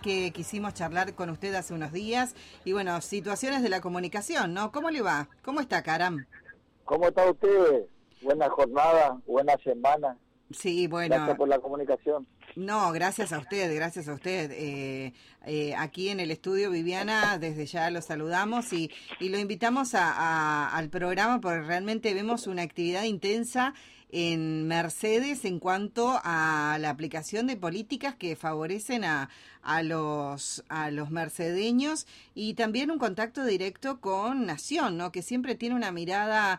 que quisimos charlar con usted hace unos días. Y bueno, situaciones de la comunicación, ¿no? ¿Cómo le va? ¿Cómo está, Caram? ¿Cómo está usted? Buena jornada, buena semana. Sí, bueno. Gracias por la comunicación. No, gracias a usted, gracias a usted. Aquí en el estudio, Viviana, desde ya lo saludamos y lo invitamos al programa porque realmente vemos una actividad intensa en Mercedes en cuanto a la aplicación de políticas que favorecen a los mercedeños y también un contacto directo con Nación, ¿no? Que siempre tiene una mirada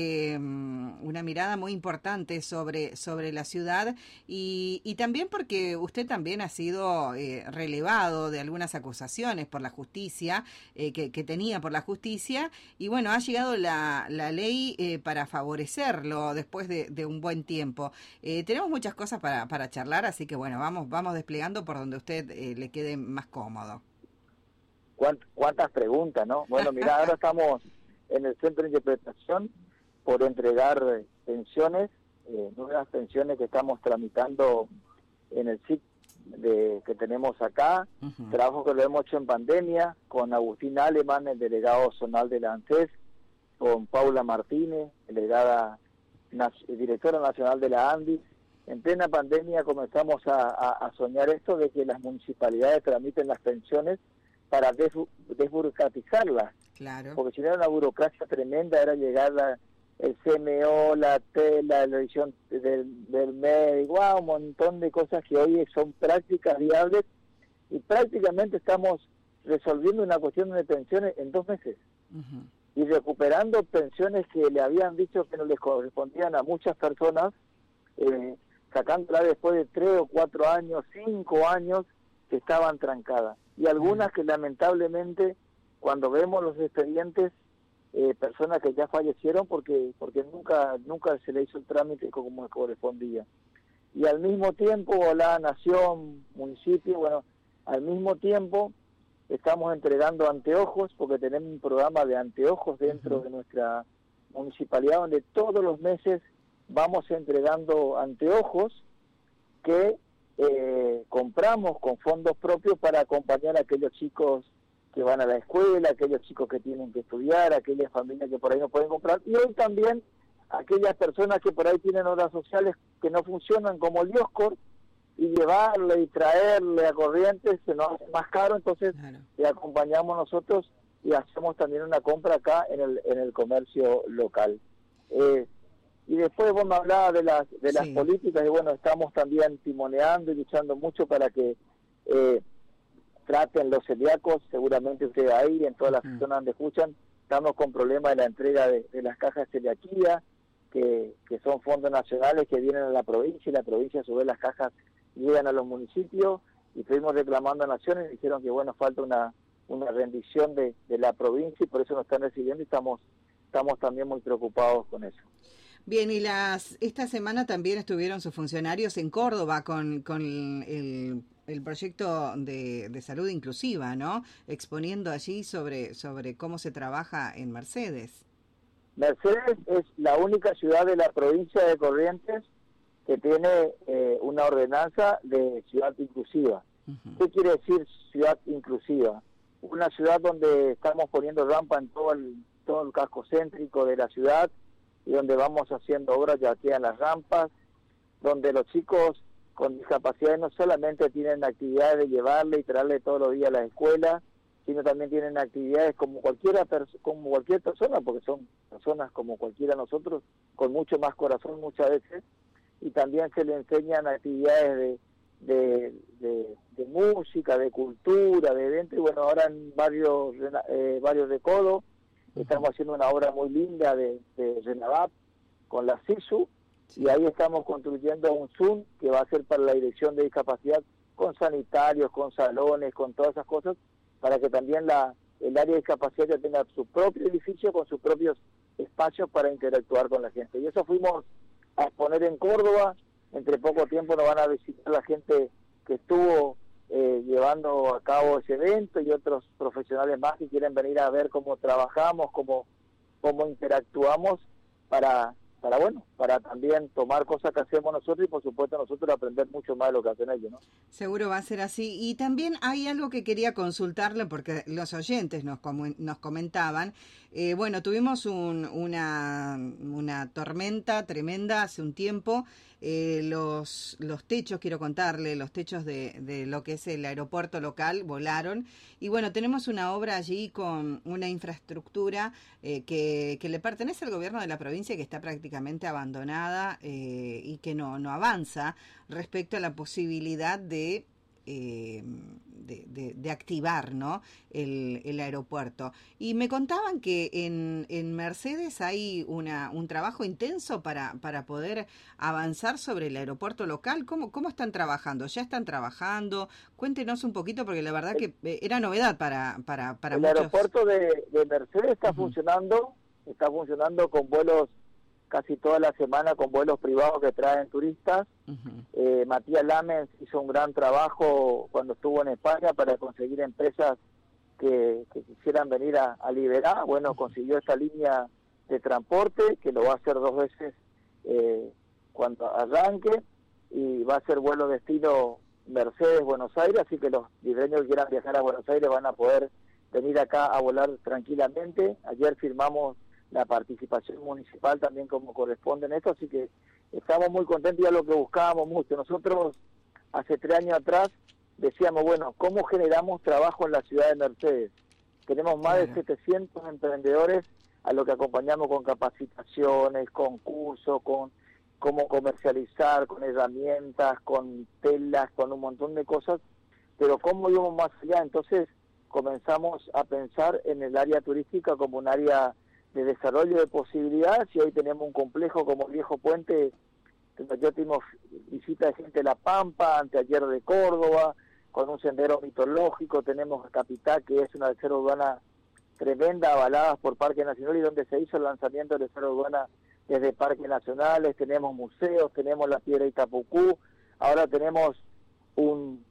muy importante sobre la ciudad y también porque usted también ha sido relevado de algunas acusaciones por la justicia que tenía por la justicia y bueno, ha llegado la ley para favorecerlo después de un buen tiempo. Tenemos muchas cosas para charlar, así que bueno, vamos desplegando por donde usted le quede más cómodo. ¿Cuántas preguntas, no? Bueno, mira, ahora estamos en el centro de interpretación por entregar pensiones, nuevas pensiones que estamos tramitando en el SIC que tenemos acá, trabajo que lo hemos hecho en pandemia, con Agustín Aleman, el delegado zonal de la ANSES, con Paula Martínez, directora nacional de la ANDI. En plena pandemia comenzamos a soñar esto de que las municipalidades tramiten las pensiones para desburocratizarlas. Claro. Porque si no era una burocracia tremenda, era llegar el CMO, la tela, la edición del médico, un montón de cosas que hoy son prácticas viables y prácticamente estamos resolviendo una cuestión de pensiones en 2 meses. Y recuperando pensiones que le habían dicho que no les correspondían a muchas personas, sacándola después de 3 o 4 años, 5 años que estaban trancadas. Y algunas que lamentablemente, cuando vemos los expedientes, personas que ya fallecieron porque nunca se le hizo el trámite como correspondía. Y al mismo tiempo, la nación, municipio, bueno, al mismo tiempo estamos entregando anteojos, porque tenemos un programa de anteojos dentro de nuestra municipalidad, donde todos los meses vamos entregando anteojos que compramos con fondos propios para acompañar a aquellos chicos que van a la escuela, aquellos chicos que tienen que estudiar, aquellas familias que por ahí no pueden comprar, y hoy también aquellas personas que por ahí tienen obras sociales que no funcionan, como el Dioscor, y llevarle y traerle a Corrientes se nos hace más caro, entonces le acompañamos nosotros y hacemos también una compra acá en el comercio local. Y después vos me hablabas de las políticas, y bueno, estamos también timoneando y luchando mucho para que traten los celíacos, seguramente ustedes ahí, en todas las zonas donde escuchan, estamos con problemas de la entrega de las cajas de celiaquía, que son fondos nacionales que vienen a la provincia, y la provincia a su vez las cajas llegan a los municipios, y estuvimos reclamando a Naciones, y dijeron que bueno, falta una rendición de la provincia, y por eso nos están recibiendo, y estamos también muy preocupados con eso. Bien, y esta semana también estuvieron sus funcionarios en Córdoba con el proyecto de salud inclusiva, ¿no? Exponiendo allí sobre cómo se trabaja en Mercedes. Mercedes es la única ciudad de la provincia de Corrientes que tiene una ordenanza de ciudad inclusiva. ¿Qué quiere decir ciudad inclusiva? Una ciudad donde estamos poniendo rampa en todo el casco céntrico de la ciudad, y donde vamos haciendo obras, ya quedan las rampas, donde los chicos con discapacidades no solamente tienen actividades de llevarle y traerle todos los días a la escuela, sino también tienen actividades como cualquier persona, porque son personas como cualquiera de nosotros, con mucho más corazón muchas veces, y también se le enseñan actividades de música, de cultura, de eventos, y bueno, ahora en varios de Codo, estamos haciendo una obra muy linda de Renavat con la CISU, y ahí estamos construyendo un Zoom que va a ser para la dirección de discapacidad, con sanitarios, con salones, con todas esas cosas, para que también el área de discapacidad ya tenga su propio edificio con sus propios espacios para interactuar con la gente. Y eso fuimos a exponer en Córdoba. Entre poco tiempo nos van a visitar la gente que estuvo llevando a cabo ese evento, y otros profesionales más que quieren venir a ver cómo trabajamos, cómo interactuamos para para también tomar cosas que hacemos nosotros y por supuesto nosotros aprender mucho más de lo que hacen ellos, ¿no? Seguro va a ser así. Y también hay algo que quería consultarle porque los oyentes nos comentaban. Bueno, tuvimos una tormenta tremenda hace un tiempo. Los techos, quiero contarle, los techos de lo que es el aeropuerto local volaron. Y bueno, tenemos una obra allí con una infraestructura que le pertenece al gobierno de la provincia, que está prácticamente abandonada y que no avanza respecto a la posibilidad de activar, ¿no?, el aeropuerto. Y me contaban que en Mercedes hay un trabajo intenso para poder avanzar sobre el aeropuerto local. ¿Cómo están trabajando? ¿Ya están trabajando? Cuéntenos un poquito, porque la verdad que era novedad para el muchos. Aeropuerto de Mercedes está funcionando con vuelos casi toda la semana, con vuelos privados que traen turistas. Matías Lamens hizo un gran trabajo cuando estuvo en España para conseguir empresas que quisieran venir a liberar. Bueno, consiguió esta línea de transporte, que lo va a hacer 2 veces cuando arranque, y va a ser vuelo destino Mercedes-Buenos Aires, así que los libereños que quieran viajar a Buenos Aires van a poder venir acá a volar tranquilamente. Ayer firmamos la participación municipal también como corresponde en esto, así que estamos muy contentos, ya lo que buscábamos mucho. Nosotros hace 3 años atrás decíamos, bueno, ¿cómo generamos trabajo en la ciudad de Mercedes? Tenemos más de 700 emprendedores a los que acompañamos con capacitaciones, con cursos, con cómo comercializar, con herramientas, con telas, con un montón de cosas, pero cómo íbamos más allá. Entonces comenzamos a pensar en el área turística como un área de desarrollo de posibilidades, y hoy tenemos un complejo como el Viejo Puente. Yo tuvimos visita de gente de La Pampa, anteayer de Córdoba, con un sendero mitológico. Tenemos Capital, que es una reserva urbana tremenda, avaladas por Parque Nacional, y donde se hizo el lanzamiento de reserva urbana desde Parques Nacionales. Tenemos museos, tenemos la Piedra Itapucú, ahora tenemos un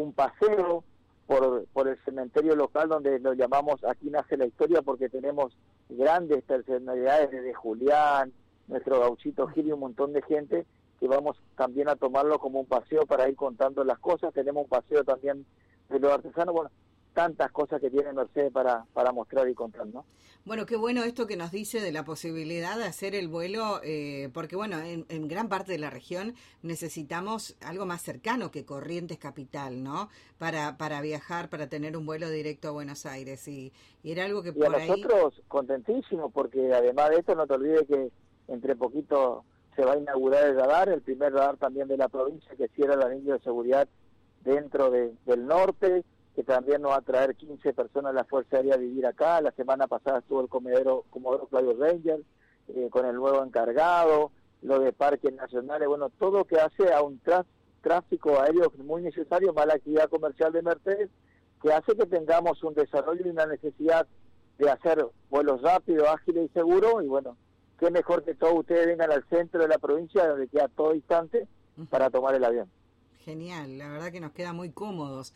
paseo por el cementerio local, donde lo llamamos Aquí Nace la Historia, porque tenemos grandes personalidades desde Julián, nuestro gauchito Gil y un montón de gente, que vamos también a tomarlo como un paseo para ir contando las cosas. Tenemos un paseo también de los artesanos, bueno, tantas cosas que tiene Mercedes para mostrar y contar, ¿no? Bueno, qué bueno esto que nos dice de la posibilidad de hacer el vuelo, porque bueno, en gran parte de la región necesitamos algo más cercano que Corrientes Capital, ¿no? Para viajar, para tener un vuelo directo a Buenos Aires, y era algo que y por ahí... nosotros contentísimos, porque además de esto no te olvides que entre poquito se va a inaugurar el radar, el primer radar también de la provincia, que cierra el anillo de seguridad dentro del norte, que también nos va a traer 15 personas de la Fuerza Aérea a vivir acá. La semana pasada estuvo el Comodoro Claudio Ranger con el nuevo encargado, lo de Parques Nacionales, bueno, todo que hace a un tráfico aéreo muy necesario, más la actividad comercial de Mercedes, que hace que tengamos un desarrollo y una necesidad de hacer vuelos rápidos, ágiles y seguros. Y bueno, qué mejor que todos ustedes vengan al centro de la provincia, donde queda todo distante, para tomar el avión. Genial, la verdad que nos queda muy cómodos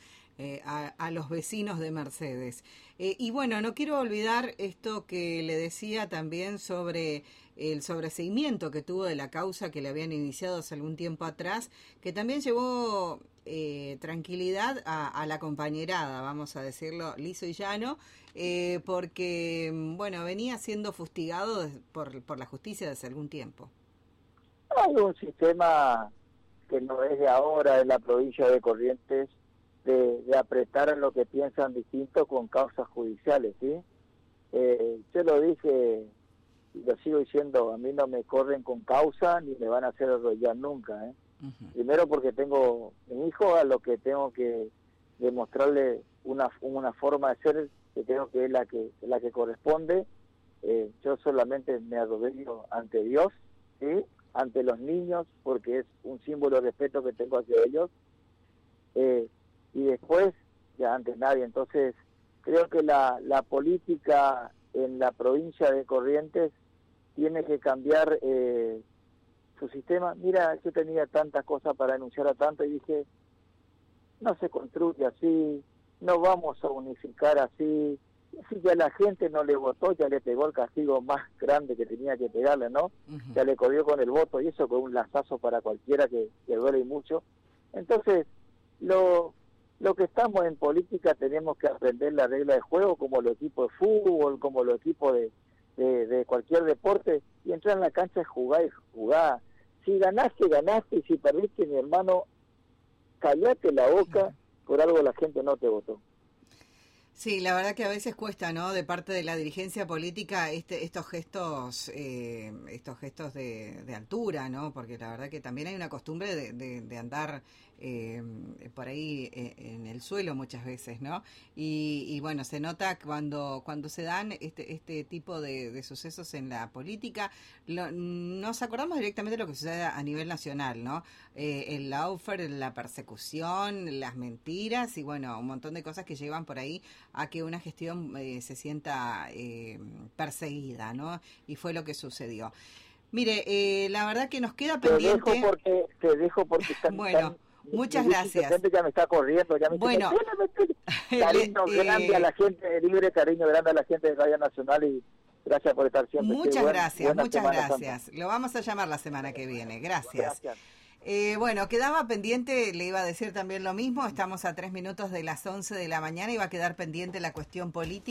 a los vecinos de Mercedes. Y bueno, no quiero olvidar esto que le decía también sobre el sobreseimiento que tuvo de la causa que le habían iniciado hace algún tiempo atrás, que también llevó tranquilidad a la compañerada, vamos a decirlo liso y llano, porque bueno, venía siendo fustigado por la justicia desde algún tiempo. Hay un sistema que no es de ahora en la provincia de Corrientes, de apretar a lo que piensan distinto con causas judiciales, ¿sí? Yo lo dije y lo sigo diciendo, a mí no me corren con causa ni me van a hacer arrollar nunca, ¿eh? Primero porque tengo mi hijo, a lo que tengo que demostrarle una forma de ser que tengo que es la que corresponde. Yo solamente me arrodillo ante Dios, ¿sí?, ante los niños, porque es un símbolo de respeto que tengo hacia ellos, y después ya ante nadie. Entonces creo que la política en la provincia de Corrientes tiene que cambiar su sistema. Mira, yo tenía tantas cosas para denunciar a tanto y dije, no se construye así, no vamos a unificar así, Si ya la gente no le votó, ya le pegó el castigo más grande que tenía que pegarle, ¿no? Ya le corrió con el voto, y eso con un lazazo para cualquiera que duele mucho. Entonces, lo que estamos en política tenemos que aprender la regla de juego, como los equipos de fútbol, como los equipos de cualquier deporte, y entrar en la cancha es jugar y jugar. Si ganaste, ganaste, y si perdiste, mi hermano, callate la boca, por algo la gente no te votó. Sí, la verdad que a veces cuesta, ¿no? De parte de la dirigencia política estos gestos de altura, ¿no? Porque la verdad que también hay una costumbre de andar por ahí en el suelo muchas veces, ¿no? Y bueno, se nota cuando se dan este tipo de sucesos en la política, nos acordamos directamente de lo que sucede a nivel nacional, ¿no? El lawfare, la persecución, las mentiras y bueno, un montón de cosas que llevan por ahí a que una gestión se sienta perseguida, ¿no? Y fue lo que sucedió. Mire, la verdad que nos queda pendiente... Te dejo porque bueno, muchas gracias. La gente ya me está corriendo, ya me bueno, cariño grande a la gente de Libre, cariño grande a la gente de Radio Nacional y gracias por estar siempre. Muchas gracias. Lo vamos a llamar la semana que viene. Gracias. Bueno, quedaba pendiente, le iba a decir también lo mismo, estamos a 3 minutos de las 11 de la mañana y va a quedar pendiente la cuestión política.